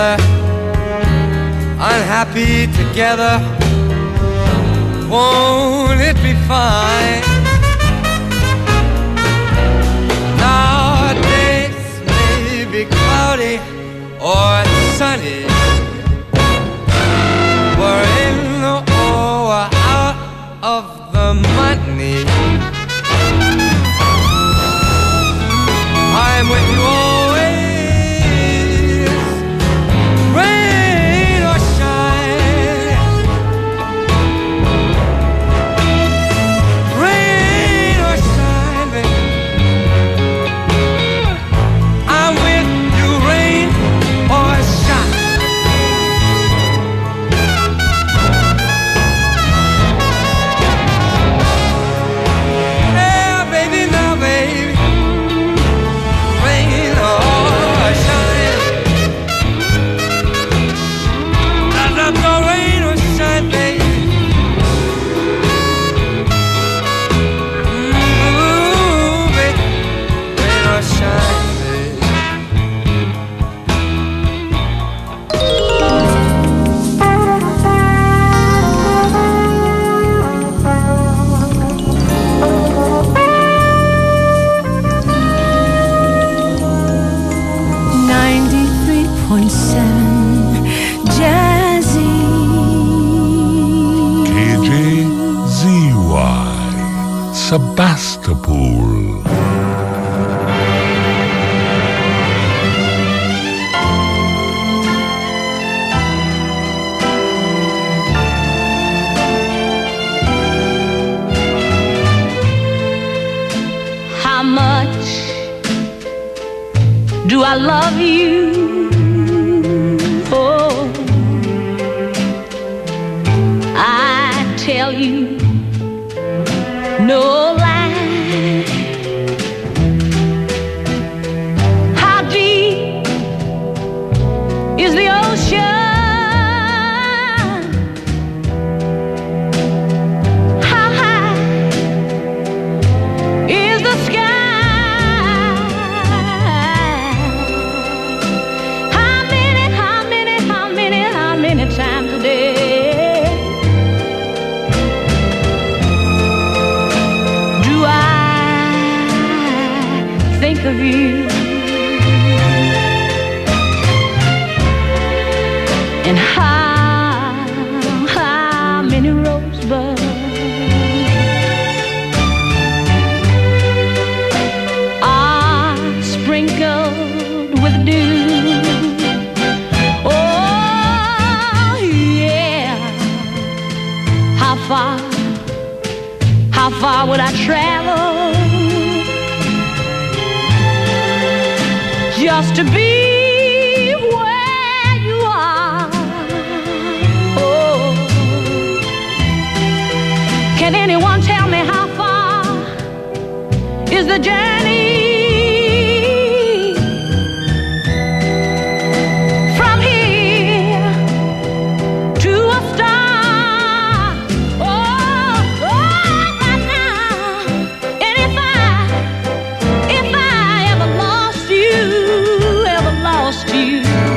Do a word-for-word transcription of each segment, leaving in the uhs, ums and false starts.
Unhappy together, won't it be fine? Now days may be cloudy or sunny, we're in or out of the money. I'm with you always, rain or shine, rain or shine, baby. I'm with you, rain or shine. Yeah, baby, now, baby. Rain or shine, not, not no rain or shine, baby. Ooh, baby, rain or shine, baby. ninety-three point seven Jazzy. K J Z Y Sebastopol. How much do I love you? Oh, I tell you no lie. How deep is the ocean? How high is the sky? How many, how many, how many, how many times a day do I think of you? And how, how many rosebuds are sprinkled with dew? Oh, yeah. How far, how far would I travel just to be where you are? Oh, can anyone tell me how far is the journey from here to a star? Oh, oh, right now. And if I, if I ever lost you, ever lost you,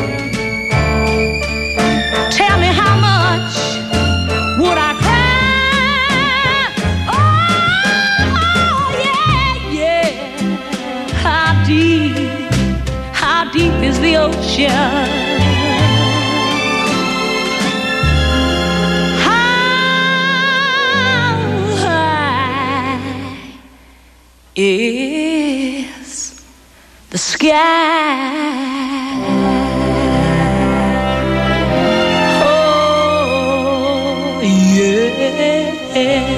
tell me how much would I cry? Oh, yeah, yeah. How deep, how deep is the ocean? How high is the sky? Oh, yeah.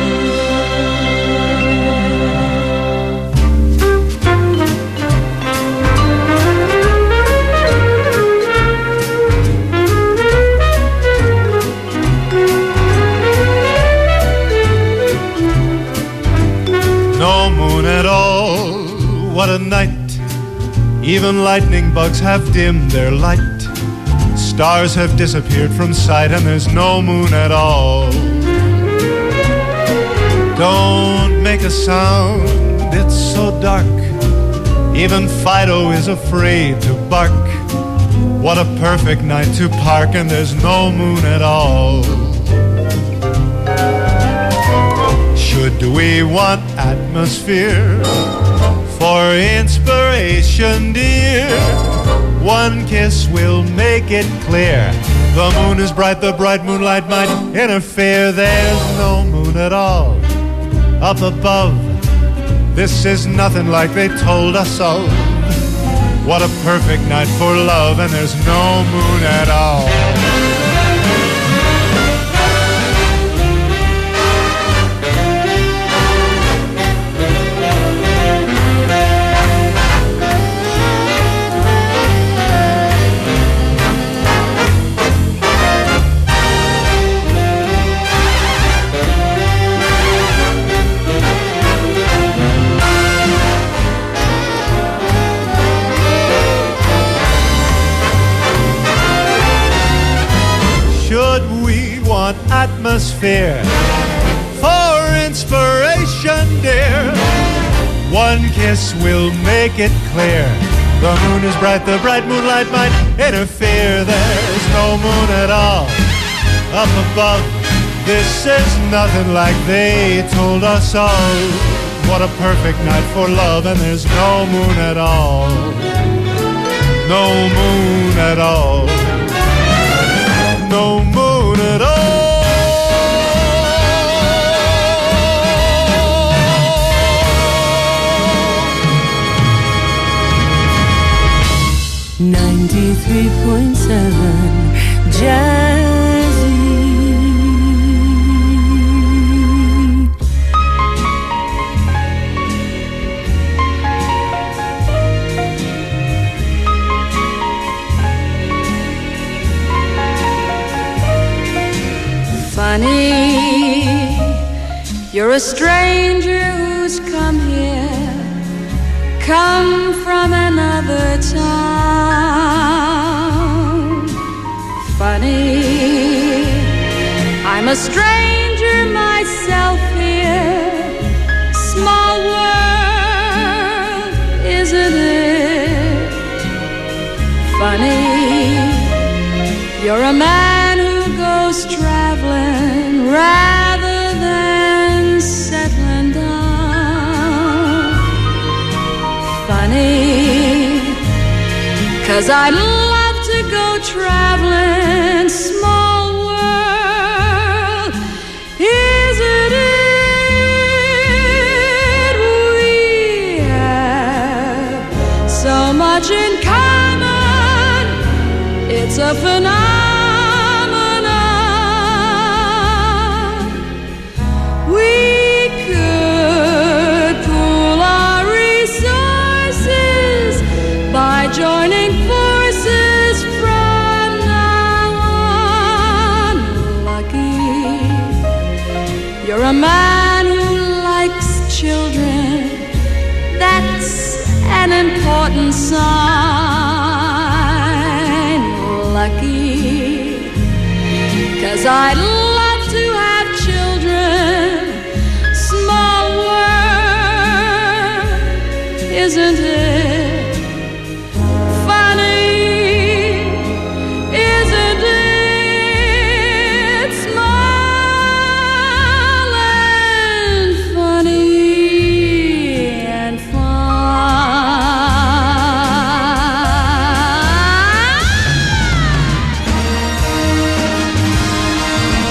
No moon at all, what a night. Even lightning bugs have dimmed their light. Stars have disappeared from sight and there's no moon at all. Don't make a sound, it's so dark. Even Fido is afraid to bark. What a perfect night to park and there's no moon at all. Should we want atmosphere for inspiration, dear? One kiss will make it clear. The moon is bright, the bright moonlight might interfere. There's no moon at all up above. This is nothing like they told us of. What a perfect night for love, and there's no moon at all. Atmosphere for inspiration, dear. One kiss will make it clear. The moon is bright, the bright moonlight might interfere. There's no moon at all up above. This is nothing like they told us of. What a perfect night for love, and there's no moon at all. No moon at all. No moon at all. ninety-three point seven Jazzy. Funny, you're a stranger who's come here, come from another town. Funny, I'm a stranger myself here. Small world, isn't it? Funny, you're a man who goes traveling rather than settling down. Funny, 'cause I love to go traveling. Small world, isn't it? We have so much in common. It's a phenomenon. We could pool our resources by joining forces from now on. Lucky, you're a man who likes children. That's an important sign. Lucky, 'cause I'd love to have children. Small world, isn't it? Funny, isn't it? Small and funny and fun.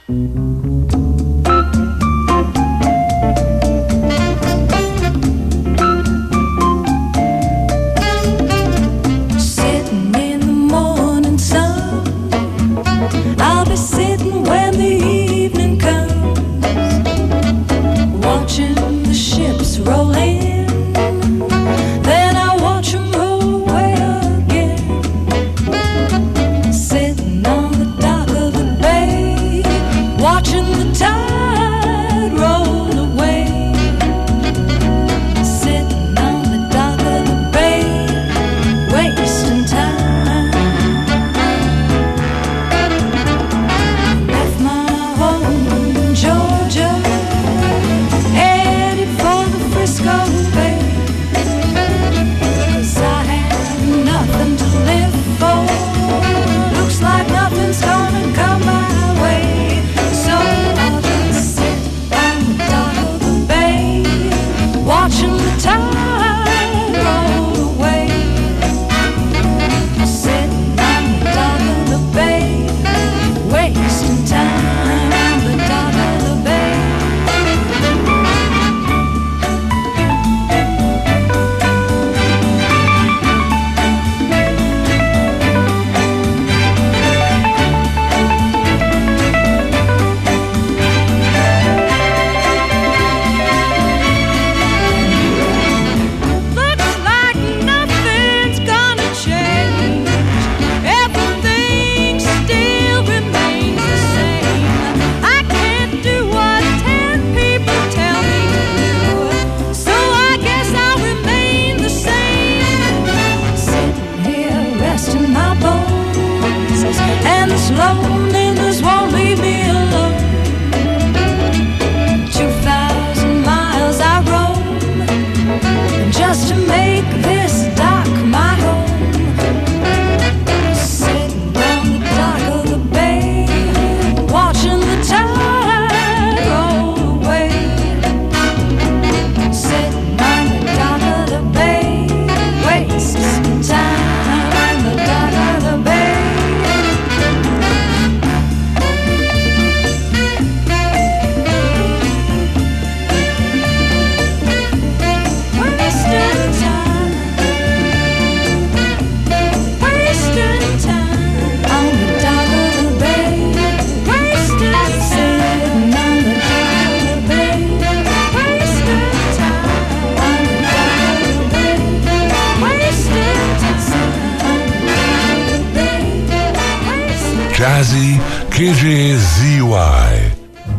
Jazzy K J Z Y.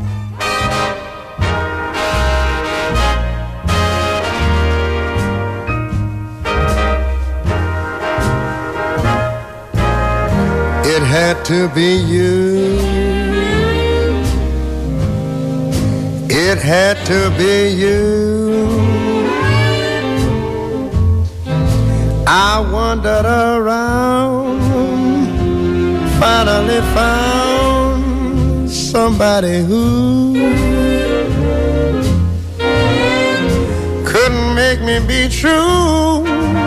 It had to be you. It had to be you. I wandered around, finally found somebody who couldn't make me be true.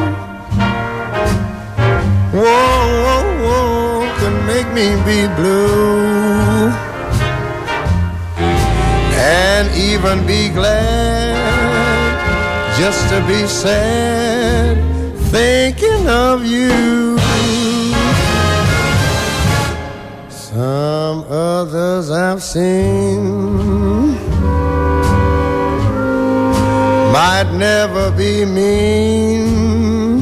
Whoa, whoa, whoa, couldn't make me be blue, and even be glad just to be sad thinking of you. Some others I've seen might never be mean,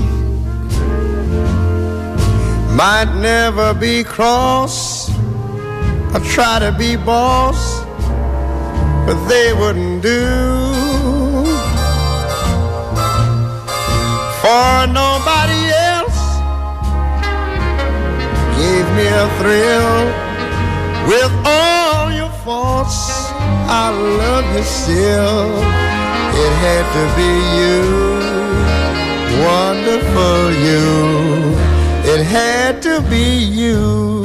might never be cross or try to be boss, but they wouldn't do. For nobody else gave me a thrill. With all your faults, I love you still. It had to be you, wonderful you. It had to be you.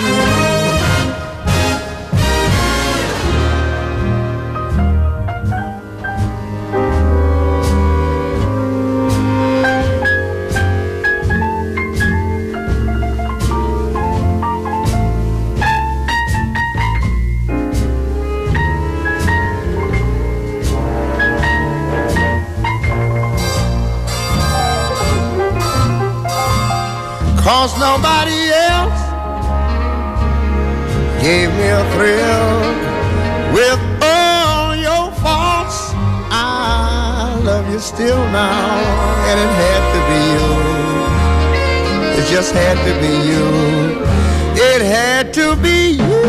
'cause nobody else gave me a thrill. With all your faults, I love you still now, and it had to be you. It just had to be you. It had to be you.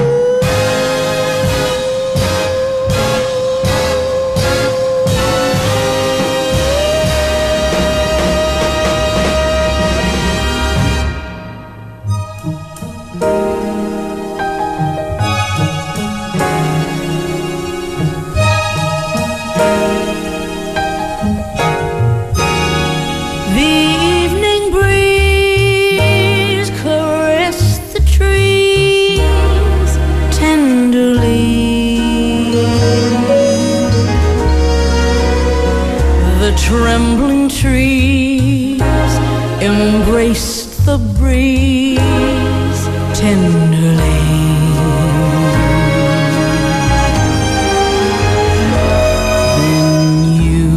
Trembling trees embraced the breeze tenderly. Then you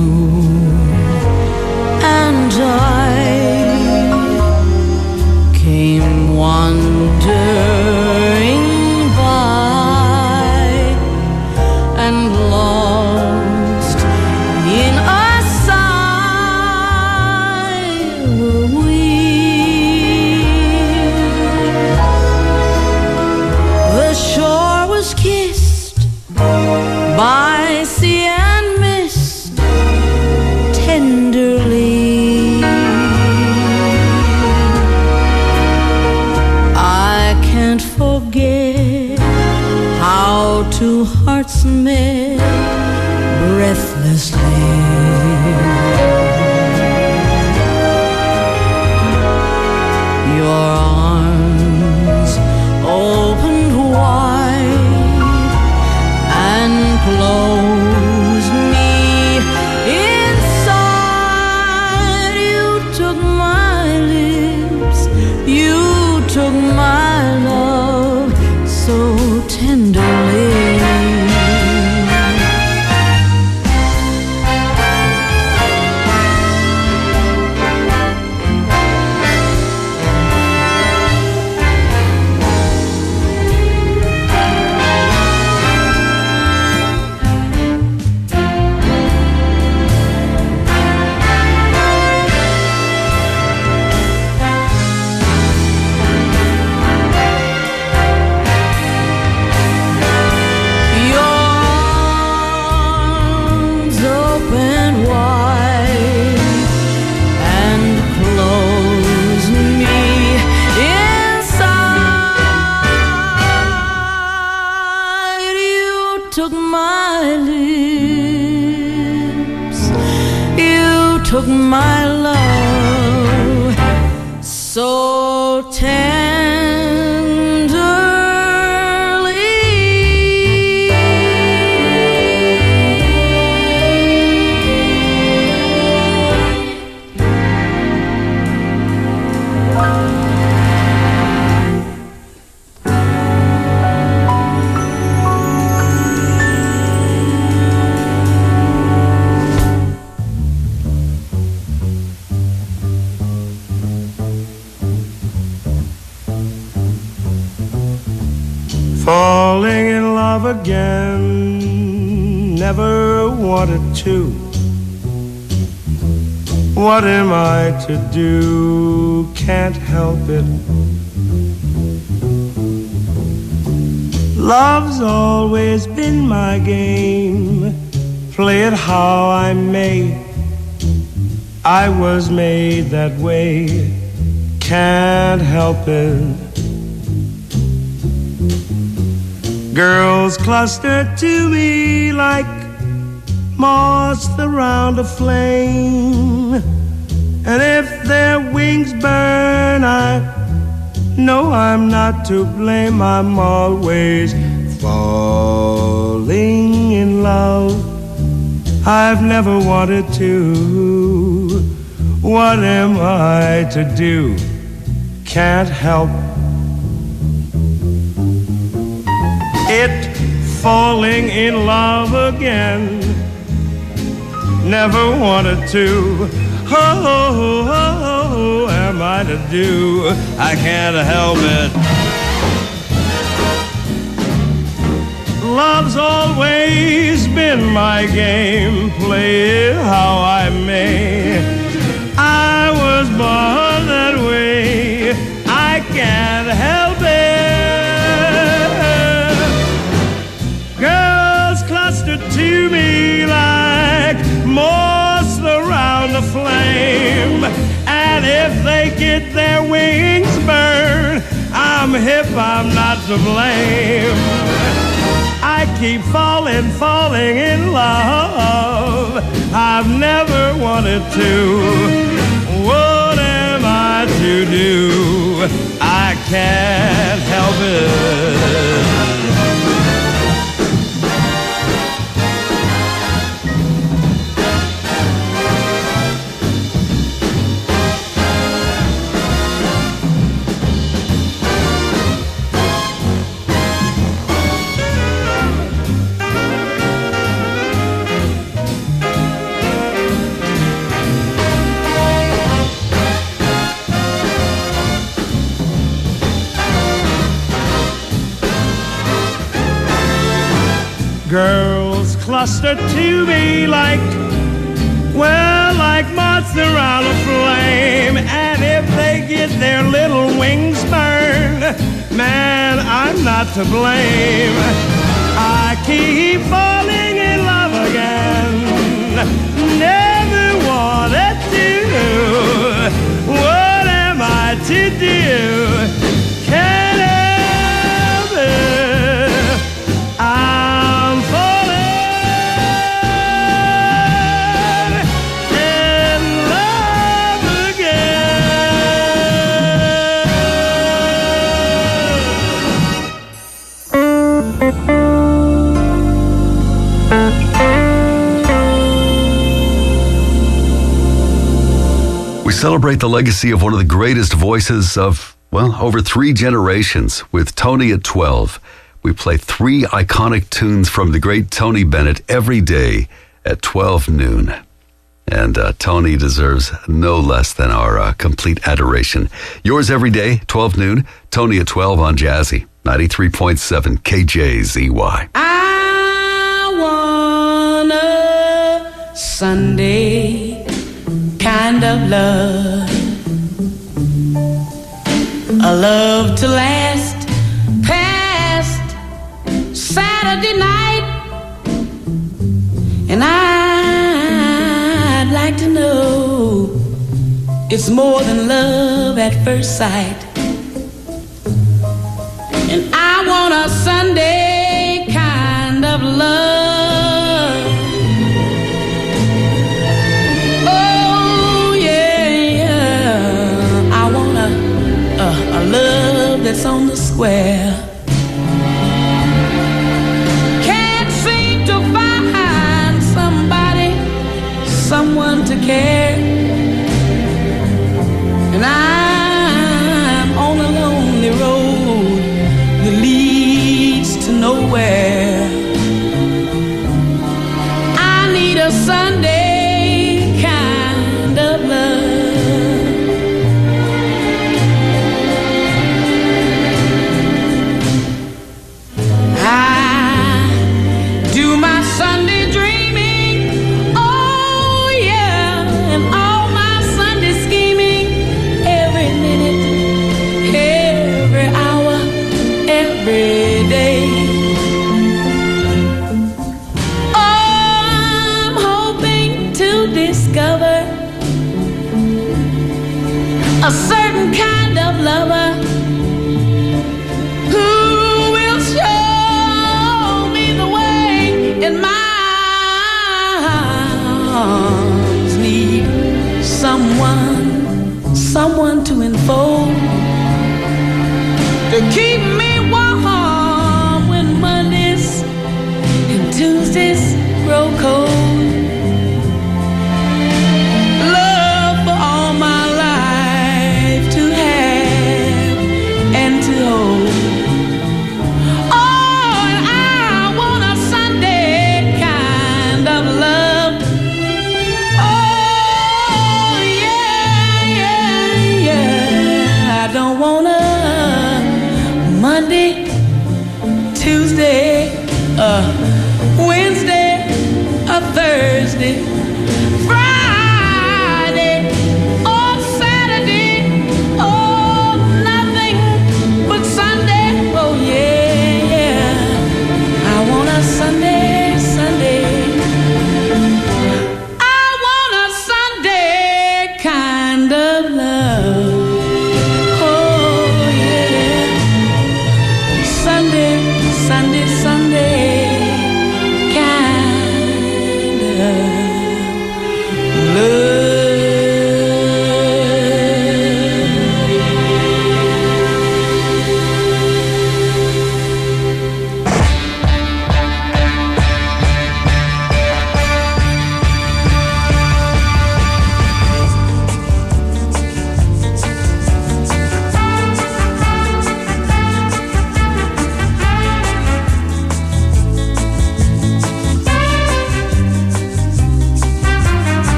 and I came wandering by and lost in a by sea and mist tenderly. I can't forget how two hearts met breathlessly. Your arms opened wide and closed me inside. You took my lips, you took my love so tenderly. Took my lips, you took my love so tenderly. Falling in love again, never wanted to. What am I to do? Can't help it. Love's always been my game, play it how I may. I was made that way, can't help it. Girls cluster to me like moths around a flame, and if their wings burn, I know I'm not to blame. I'm always falling in love. I've never wanted to. What am I to do? Can't help it. Falling in love again, never wanted to. Oh, oh, oh, am am I to do? I can't help it. Love's always been my game, play it how I may. I was born that way, I can't help it. Girls cluster to me like moths around a flame, and if they get their wings burned, I'm hip, I'm not to blame. I keep falling, falling in love. I've never wanted to. What am I to do? I can't help it. Girls cluster to me like, well, like moths around a flame. And if they get their little wings burned, man, I'm not to blame. I keep falling in love again, never wanted to. What am I to do? Can't help it. I'm falling in love We celebrate the legacy of one of the greatest voices of, well, over three generations with Tony at twelve. We play three iconic tunes from the great Tony Bennett every day at twelve noon. And uh, Tony deserves no less than our uh, complete adoration. Yours every day, twelve noon, Tony at twelve on Jazzy, ninety-three point seven K J Z Y. I want a Sunday kind of love, a love to last past Saturday night, and I'd like to know it's more than love at first sight. And I want a Sunday kind of love. Oh yeah, yeah. I want a, a, a love that's on the square. Can't seem to find somebody, someone to care. And I'm on a lonely road that leads to nowhere. I need a Sunday kind of love. I do my Sunday dreaming, oh yeah, and all my Sunday scheming, every minute, every hour, every day. Oh, I'm hoping to discover a certain kind of lover who will show me the way, and my arms need someone, someone to enfold, to keep me warm when Mondays and Tuesdays grow cold. Love for all my life to have and to hold. Oh, and I want a Sunday kind of love. Oh, yeah, yeah, yeah. uh,